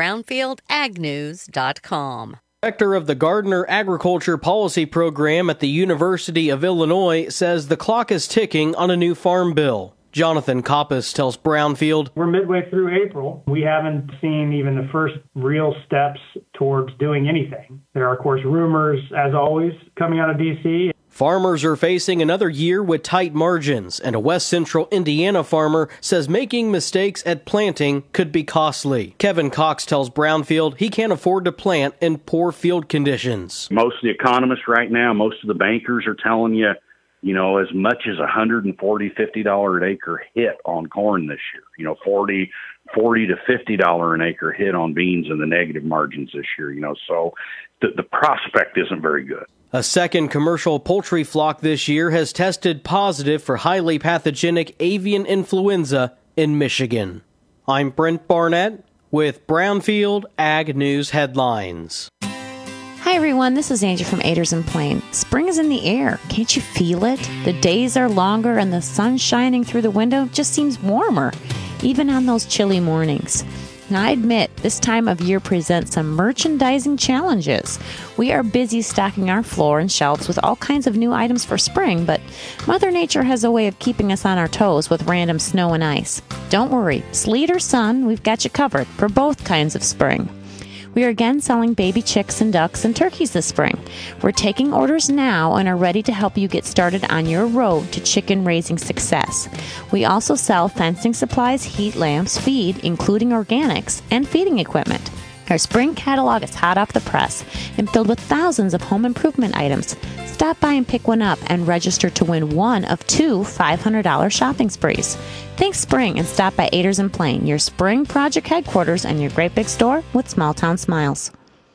brownfieldagnews.com. Director of the Gardner Agriculture Policy Program at the University of Illinois says the clock is ticking on a new farm bill. Jonathan Koppas tells Brownfield, we're midway through April. We haven't seen even the first real steps towards doing anything. There are, of course, rumors, as always, coming out of D.C. Farmers are facing another year with tight margins, and a West Central Indiana farmer says making mistakes at planting could be costly. Kevin Cox tells Brownfield he can't afford to plant in poor field conditions. Most of the economists right now, most of the bankers are telling you, as much as $140, $50 an acre hit on corn this year. $40 to $50 an acre hit on beans in the negative margins this year. So the prospect isn't very good. A second commercial poultry flock this year has tested positive for highly pathogenic avian influenza in Michigan. I'm Brent Barnett with Brownfield Ag News Headlines. Hi everyone, this is Angie from Aders and Plain. Spring is in the air. Can't you feel it? The days are longer and the sun shining through the window just seems warmer, even on those chilly mornings. And I admit, this time of year presents some merchandising challenges. We are busy stocking our floor and shelves with all kinds of new items for spring, but Mother Nature has a way of keeping us on our toes with random snow and ice. Don't worry, sleet or sun, we've got you covered for both kinds of spring. We are again selling baby chicks and ducks and turkeys this spring. We're taking orders now and are ready to help you get started on your road to chicken raising success. We also sell fencing supplies, heat lamps, feed, including organics, and feeding equipment. Our spring catalog is hot off the press and filled with thousands of home improvement items. Stop by and pick one up and register to win one of 2 $500 shopping sprees. Think spring and stop by Aders and Plain, your spring project headquarters and your great big store with small town smiles.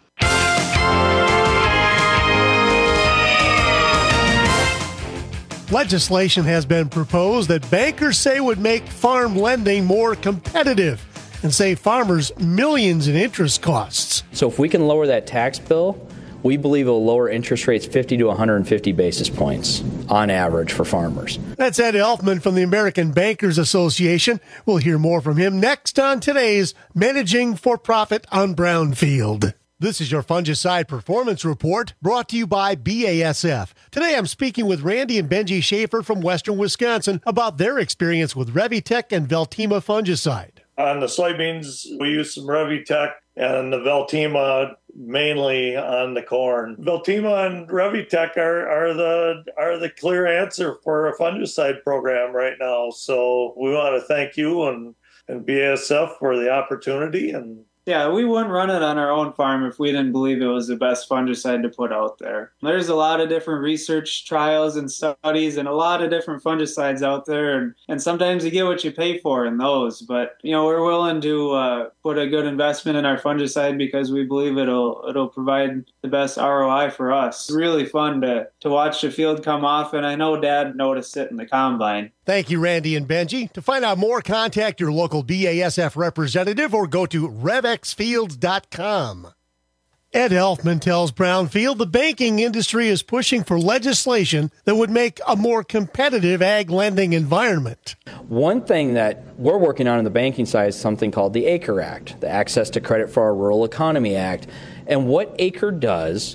Legislation has been proposed that bankers say would make farm lending more competitive and save farmers millions in interest costs. So if we can lower that tax bill, we believe it will lower interest rates 50 to 150 basis points on average for farmers. That's Ed Elfman from the American Bankers Association. We'll hear more from him next on today's Managing for Profit on Brownfield. This is your Fungicide Performance Report, brought to you by BASF. Today I'm speaking with Randy and Benji Schaefer from Western Wisconsin about their experience with Revitec and Veltima fungicide. On the soybeans, we use some Revitec and the Veltima mainly on the corn. Veltima and Revitec are the clear answer for a fungicide program right now. So we want to thank you and BASF for the opportunity. And yeah, we wouldn't run it on our own farm if we didn't believe it was the best fungicide to put out there. There's a lot of different research trials and studies and a lot of different fungicides out there. And sometimes you get what you pay for in those. But, we're willing to put a good investment in our fungicide because we believe it'll provide the best ROI for us. It's really fun to watch the field come off. And I know Dad noticed it in the combine. Thank you, Randy and Benji. To find out more, contact your local BASF representative or go to revexfields.com. Ed Elfman tells Brownfield the banking industry is pushing for legislation that would make a more competitive ag lending environment. One thing that we're working on the banking side is something called the ACRE Act, the Access to Credit for Our Rural Economy Act. And what ACRE does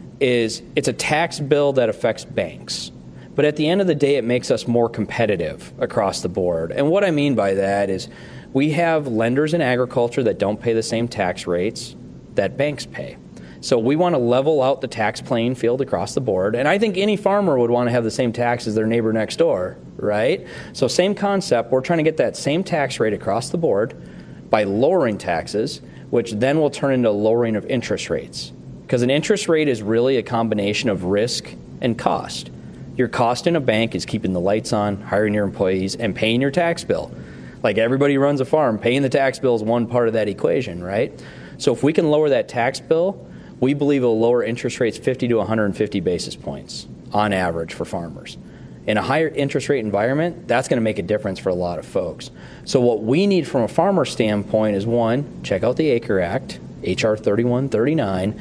is it's a tax bill that affects banks. But at the end of the day, it makes us more competitive across the board. And what I mean by that is we have lenders in agriculture that don't pay the same tax rates that banks pay. So we want to level out the tax playing field across the board. And I think any farmer would want to have the same tax as their neighbor next door, right? So same concept, we're trying to get that same tax rate across the board by lowering taxes, which then will turn into lowering of interest rates. Because an interest rate is really a combination of risk and cost. Your cost in a bank is keeping the lights on, hiring your employees, and paying your tax bill. Like everybody runs a farm, paying the tax bill is one part of that equation, right? So if we can lower that tax bill, we believe it will lower interest rates 50 to 150 basis points on average for farmers. In a higher interest rate environment, that's going to make a difference for a lot of folks. So what we need from a farmer standpoint is, one, check out the ACRE Act, H.R. 3139,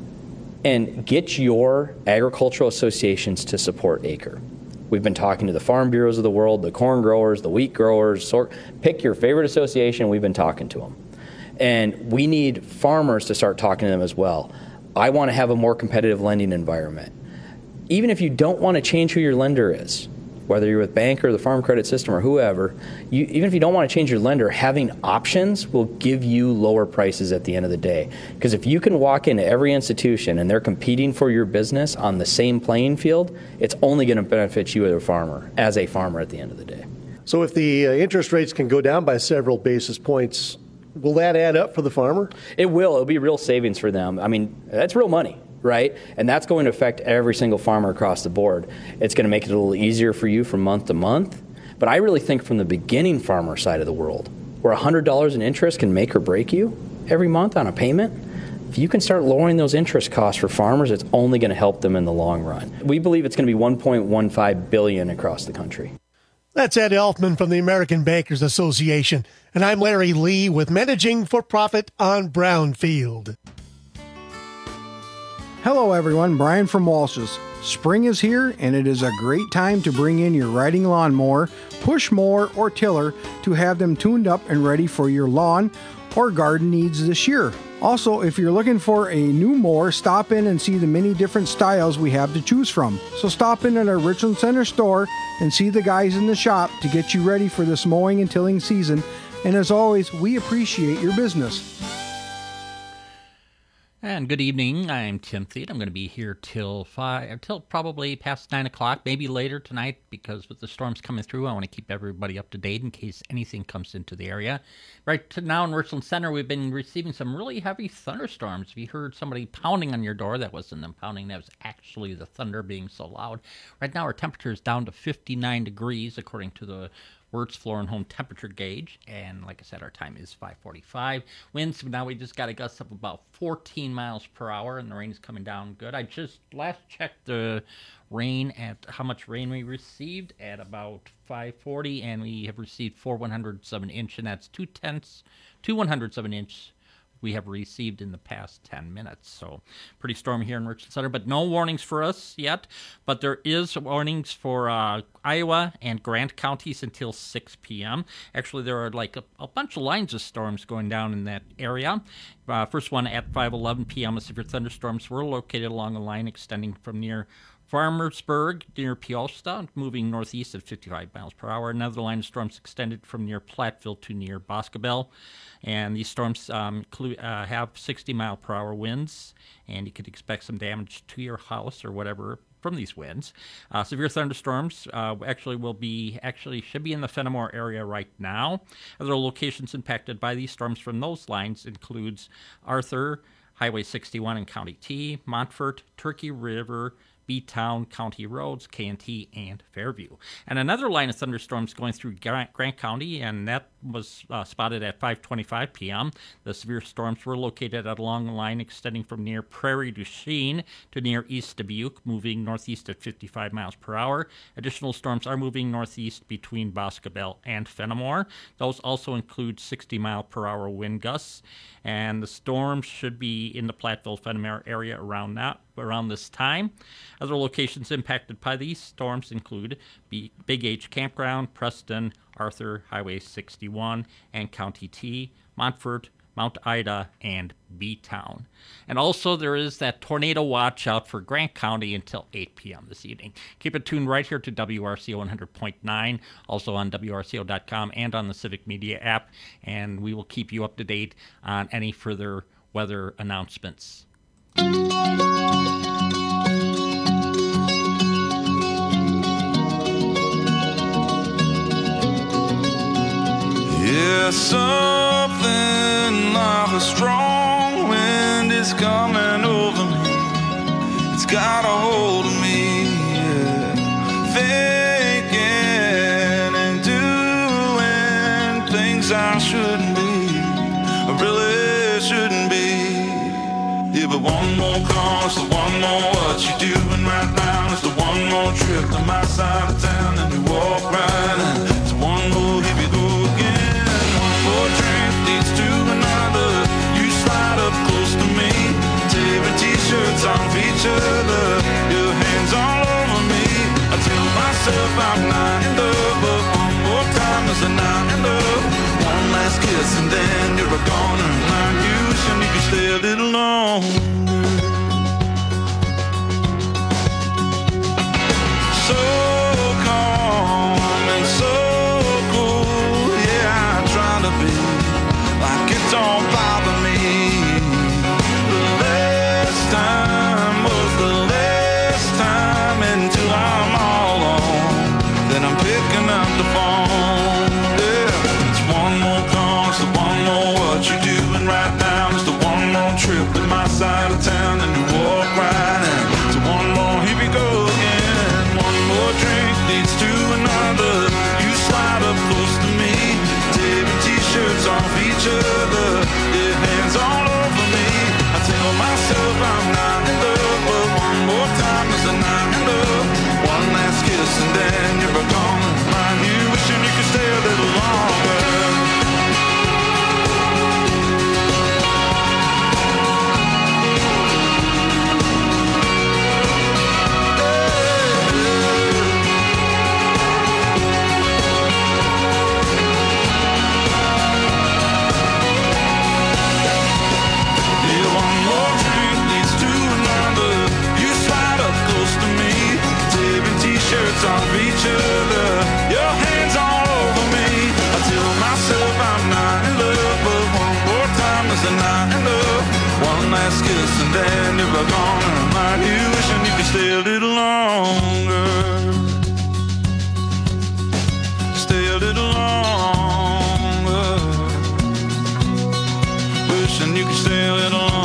and get your agricultural associations to support ACRE. We've been talking to the farm bureaus of the world, the corn growers, the wheat growers. Pick your favorite association. We've been talking to them. And we need farmers to start talking to them as well. I want to have a more competitive lending environment. Even if you don't want to change who your lender is, whether you're with bank or the Farm Credit System or whoever, even if you don't want to change your lender, having options will give you lower prices at the end of the day. Because if you can walk into every institution and they're competing for your business on the same playing field, it's only going to benefit you as a farmer at the end of the day. So if the interest rates can go down by several basis points, will that add up for the farmer? It will. It'll be real savings for them. I mean, that's real money. Right? And that's going to affect every single farmer across the board. It's going to make it a little easier for you from month to month. But I really think from the beginning farmer side of the world, where $100 in interest can make or break you every month on a payment, if you can start lowering those interest costs for farmers, it's only going to help them in the long run. We believe it's going to be $1.15 billion across the country. That's Ed Elfman from the American Bankers Association. And I'm Larry Lee with Managing for Profit on Brownfield. Hello everyone, Brian from Walsh's. Spring is here and it is a great time to bring in your riding lawnmower, push mower, or tiller to have them tuned up and ready for your lawn or garden needs this year. Also, if you're looking for a new mower, stop in and see the many different styles we have to choose from. So stop in at our Richland Center store and see the guys in the shop to get you ready for this mowing and tilling season. And as always, we appreciate your business. And good evening. I'm Tim Thede. I'm going to be here till probably past 9 o'clock, maybe later tonight, because with the storms coming through, I want to keep everybody up to date in case anything comes into the area. Right now in Richland Center, we've been receiving some really heavy thunderstorms. If you heard somebody pounding on your door, that wasn't them pounding. That was actually the thunder being so loud. Right now, our temperature is down to 59 degrees, according to the Wirtz Floor and Home temperature gauge, and like I said, our time is 5:45. Winds, now we just got a gust of about 14 miles per hour, and the rain is coming down good. I just last checked the rain at how much rain we received at about 5:40, and we have received 4 100ths of an inch, and that's 2 100ths of an inch we have received in the past 10 minutes. So pretty stormy here in Richland Center, but no warnings for us yet. But there is warnings for Iowa and Grant counties until 6 p.m. Actually, there are like a bunch of lines of storms going down in that area. First one at 5:11 p.m. A severe thunderstorms were located along a line extending from near Farmersburg near Peosta, moving northeast at 55 miles per hour. Another line of storms extended from near Platteville to near Boscobel. And these storms have 60-mile-per-hour winds, and you could expect some damage to your house or whatever from these winds. Severe thunderstorms should be in the Fenimore area right now. Other locations impacted by these storms from those lines includes Arthur, Highway 61 and County T, Montfort, Turkey River, B-Town, County Roads, K&T, and Fairview. And another line of thunderstorms going through Grant County, and that was spotted at 5:25 p.m. The severe storms were located along a line extending from near Prairie du Chien to near East Dubuque, moving northeast at 55 miles per hour. Additional storms are moving northeast between Boscobel and Fenimore. Those also include 60-mile-per-hour wind gusts, and the storms should be in the Platteville-Fenimore area around this time. Other locations impacted by these storms include Big H Campground, Preston, Arthur, Highway 61, and County T, Montfort, Mount Ida, and B-Town. And also there is that tornado watch out for Grant County until 8 p.m. this evening. Keep it tuned right here to WRCO 100.9, also on WRCO.com and on the Civic Media app, and we will keep you up to date on any further weather announcements. Yeah, something like a strong wind is coming over me. It's got a hold of me, yeah. Thinking and doing things I shouldn't be, I really shouldn't be. Yeah, but one more call, it's the one more what you doing right now. It's the one more trip to my side of town, and you walk right in. It's one more, here we go again. Drink leads to another. You slide up close to me, tearing t-shirts off each other, your hands all over me. I tell myself I'm not in love, but one more time is a not in love. One last kiss and then you're a goner, and I'm wishing you could stay a little longer. So calm and so cool, yeah, I try to be like it don't bother me. The last time was the last time, until I'm all alone, then I'm picking up the phone. Yeah, it's one more call, it's the one more what you doing right now. It's the one more trip to my side of town, and you walk right in. It's one more, here we go again. One more drink leads to another. You slide up close to me, tearing t-shirts off each other, your hands all over me. I tell myself I'm not in love, but one more time is a not in love. One last kiss and then you're gone. I'm you wishing you could stay a little longer. Shirts off each other, your hands all over me. I tell myself I'm not in love, but one more time is a not in love. One last kiss and then you're gone. And I'm out here wishing you could stay a little longer. Stay a little longer. Wishing you could stay a little longer.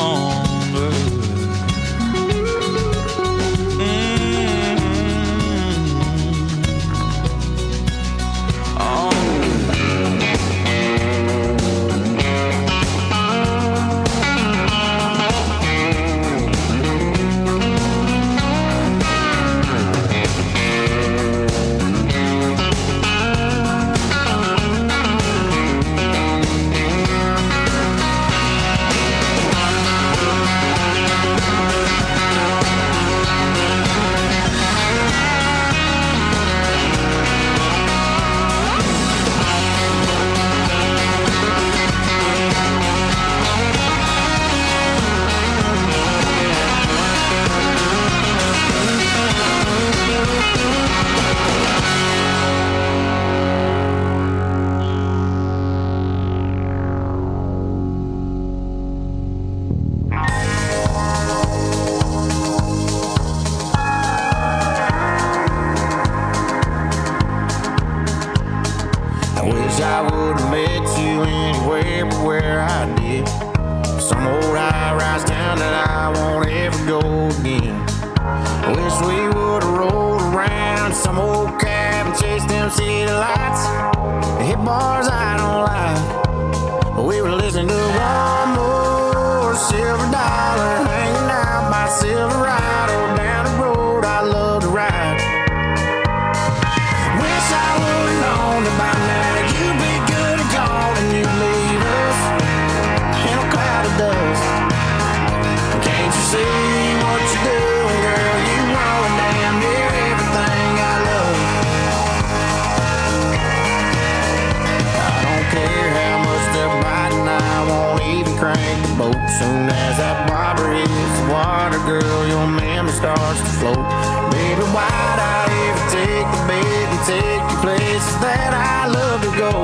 Soon as that bobber hits the water, girl, your memory starts to float. Baby, why'd I ever take the bait and take you places that I love to go?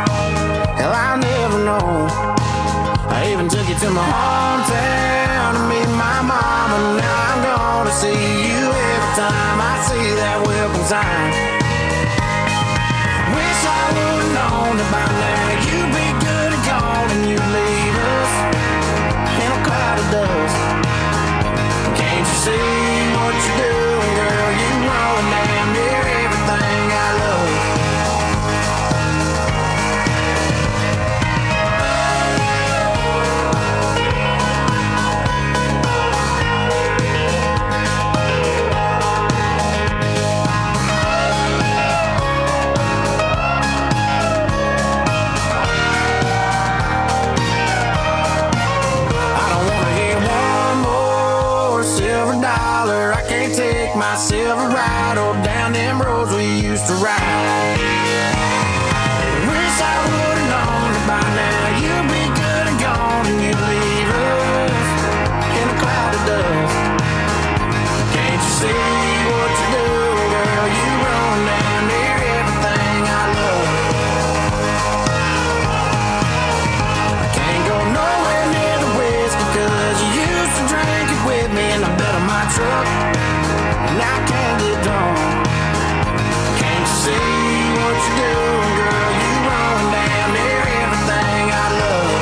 Hell, I'll never know. I even took you to my hometown to meet my mama. Now I'm gonna see you every time I see that welcome sign. Wish I would've known about now. You'd be good and gone and you'd leave us in a cloud of dust. Can't you see what you're doing, girl? You ruin damn near everything I love. My Silverado down them roads we used to ride. Wish I would've known about now. You'd be good and gone and you'd leave us in a cloud of dust. Can't you see what you're doing, girl? You run down near everything I love. I can't go nowhere near the whiskey 'cause you used to drink it with me in the bed of my truck. And I can't get drunk. Can't you see what you're doing, girl? You run down near everything I love.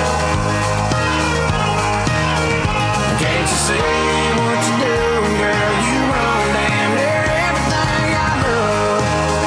Can't you see what you're doing, girl? You run down near everything I love.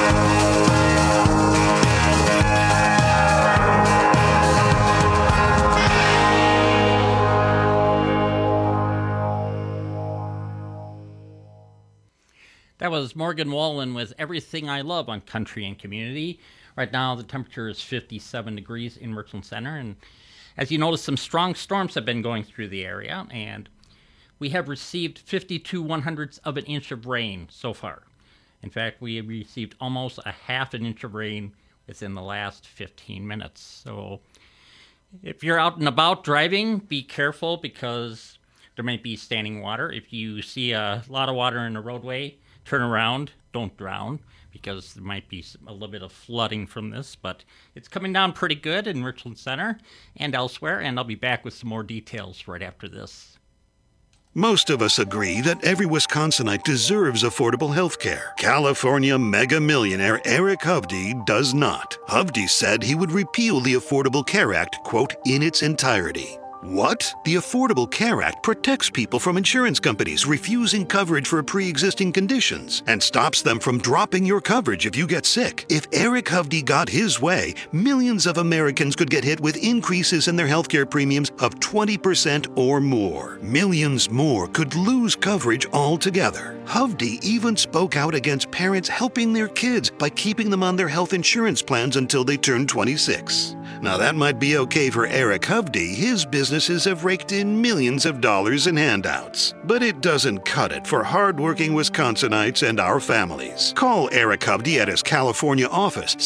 That was Morgan Wallen with Everything I Love on Country and Community. Right now, the temperature is 57 degrees in Merchant Center. And as you notice, some strong storms have been going through the area. And we have received 52 1/100ths of an inch of rain so far. In fact, we have received almost a half an inch of rain within the last 15 minutes. So if you're out and about driving, be careful because there might be standing water. If you see a lot of water in the roadway, turn around, don't drown, because there might be a little bit of flooding from this, but it's coming down pretty good in Richland Center and elsewhere, and I'll be back with some more details right after this. Most of us agree that every Wisconsinite deserves affordable health care. California mega millionaire Eric Hovde does not. Hovde said he would repeal the Affordable Care Act, quote, in its entirety. What? The Affordable Care Act protects people from insurance companies refusing coverage for pre-existing conditions and stops them from dropping your coverage if you get sick. If Eric Hovde got his way, millions of Americans could get hit with increases in their healthcare premiums of 20% or more. Millions more could lose coverage altogether. Hovde even spoke out against parents helping their kids by keeping them on their health insurance plans until they turn 26. Now that might be okay for Eric Hovde. His businesses have raked in millions of dollars in handouts. But it doesn't cut it for hardworking Wisconsinites and our families. Call Eric Hovde at his California office,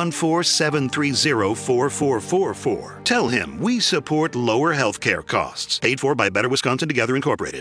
714-730-4444. Tell him we support lower health care costs. Paid for by Better Wisconsin Together Incorporated.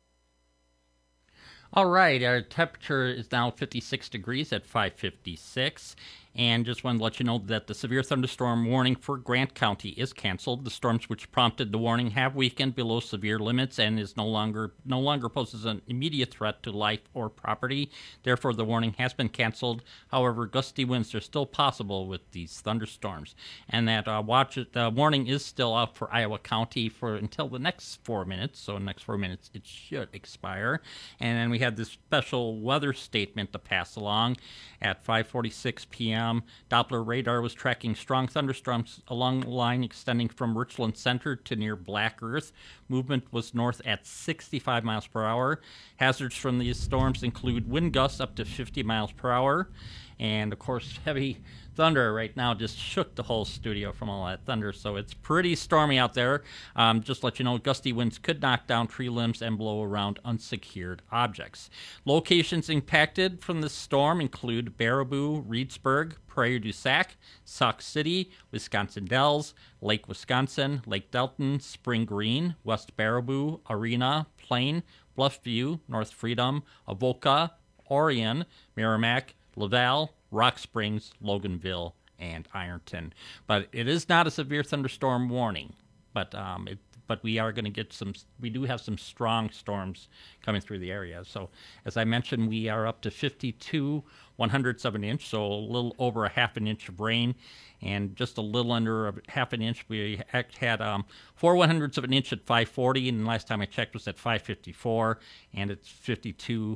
All right, our temperature is now 56 degrees at 5:56. And just wanted to let you know that the severe thunderstorm warning for Grant County is canceled. The storms which prompted the warning have weakened below severe limits and is no longer poses an immediate threat to life or property. Therefore, the warning has been canceled. However, gusty winds are still possible with these thunderstorms. And that warning is still out for Iowa County until the next 4 minutes. So in the next 4 minutes, it should expire. And then we had this special weather statement to pass along at 5:46 p.m. Doppler radar was tracking strong thunderstorms along the line extending from Richland Center to near Black Earth. Movement was north at 65 miles per hour. Hazards from these storms include wind gusts up to 50 miles per hour. And, of course, heavy thunder right now just shook the whole studio from all that thunder. So it's pretty stormy out there. Just to let you know, gusty winds could knock down tree limbs and blow around unsecured objects. Locations impacted from this storm include Baraboo, Reedsburg, Prairie du Sac, Sauk City, Wisconsin Dells, Lake Wisconsin, Lake Delton, Spring Green, West Baraboo, Arena, Plain, Bluffview, North Freedom, Avoca, Orion, Merrimack, Laval, Rock Springs, Loganville, and Ironton. But it is not a severe thunderstorm warning. But we are going to get we do have some strong storms coming through the area. So as I mentioned, we are up to 52 100ths of an inch, so a little over a half an inch of rain, and just a little under a half an inch. We had 4 100ths of an inch at 5:40, and the last time I checked was at 5:54, and it's 52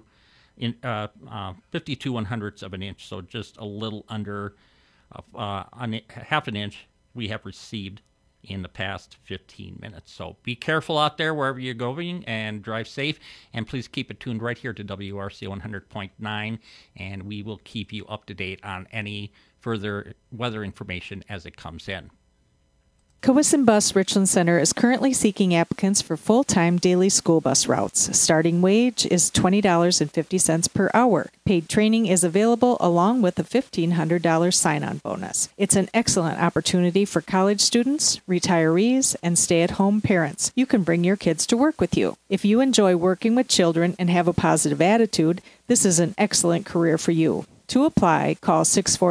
100ths of an inch, so just a little under half an inch we have received in the past 15 minutes. So be careful out there wherever you're going and drive safe, and please keep it tuned right here to WRC 100.9, and we will keep you up to date on any further weather information as it comes in. Cowesson Bus Richland Center is currently seeking applicants for full-time daily school bus routes. Starting wage is $20.50 per hour. Paid training is available along with a $1,500 sign-on bonus. It's an excellent opportunity for college students, retirees, and stay-at-home parents. You can bring your kids to work with you. If you enjoy working with children and have a positive attitude, this is an excellent career for you. To apply, call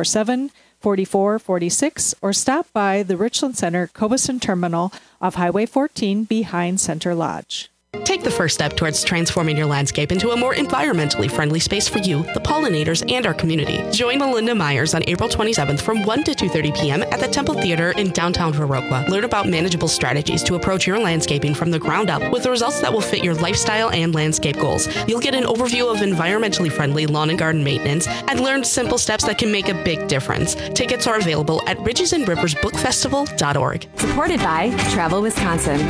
647-4446 or stop by the Richland Center Cowesson Terminal off Highway 14 behind Center Lodge. Take the first step towards transforming your landscape into a more environmentally friendly space for you, the pollinators, and our community. Join Melinda Myers on April 27th from 1 to 2:30 p.m. at the Temple Theater in downtown Viroqua. Learn about manageable strategies to approach your landscaping from the ground up with results that will fit your lifestyle and landscape goals. You'll get an overview of environmentally friendly lawn and garden maintenance and learn simple steps that can make a big difference. Tickets are available at ridgesandriversbookfestival.org. Supported by Travel Wisconsin.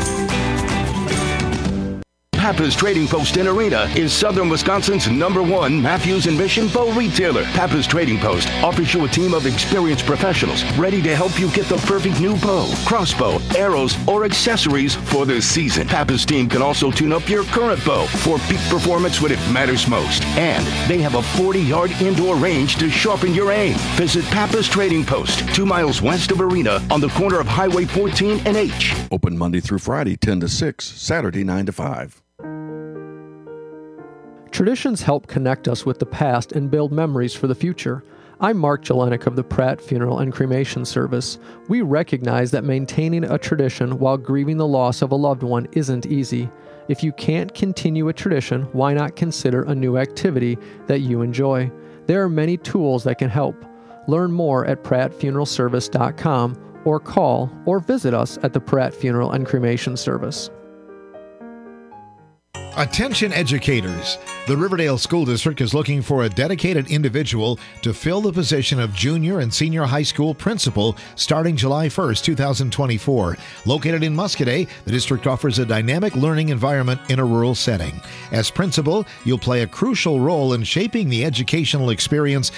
Pappas Trading Post in Arena is Southern Wisconsin's #1 Matthews and Mission bow retailer. Pappas Trading Post offers you a team of experienced professionals ready to help you get the perfect new bow, crossbow, arrows, or accessories for the season. Pappas team can also tune up your current bow for peak performance when it matters most. And they have a 40-yard indoor range to sharpen your aim. Visit Pappas Trading Post, 2 miles west of Arena on the corner of Highway 14 and H. Open Monday through Friday, 10 to 6, Saturday, 9 to 5. Traditions help connect us with the past and build memories for the future. I'm Mark Jelenik of the Pratt Funeral and Cremation Service. We recognize that maintaining a tradition while grieving the loss of a loved one isn't easy. If you can't continue a tradition, why not consider a new activity that you enjoy? There are many tools that can help. Learn more at prattfuneralservice.com or call or visit us at the Pratt Funeral and Cremation Service. Attention educators. The Riverdale School District is looking for a dedicated individual to fill the position of junior and senior high school principal starting July 1st, 2024. Located in Muscoda, the district offers a dynamic learning environment in a rural setting. As principal, you'll play a crucial role in shaping the educational experience